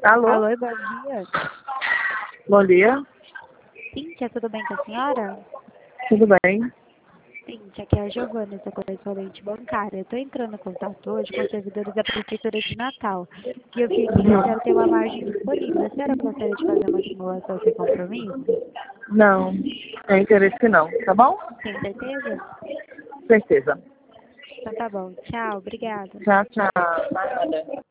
Alô? Alô, bom dia. Bom dia. Cíntia, tudo bem com a senhora? Tudo bem? Cíntia, aqui é a Giovana, da correspondente bancária. Eu estou entrando em contato hoje com os servidores da Prefeitura de Natal. E eu vi aqui que a senhora tem uma margem disponível. A senhora gostaria de fazer uma simulação sem compromisso? Não, tem interesse não, tá bom? Tem certeza? Certeza. Então tá bom. Tchau, obrigada. Tchau, tchau. Nada.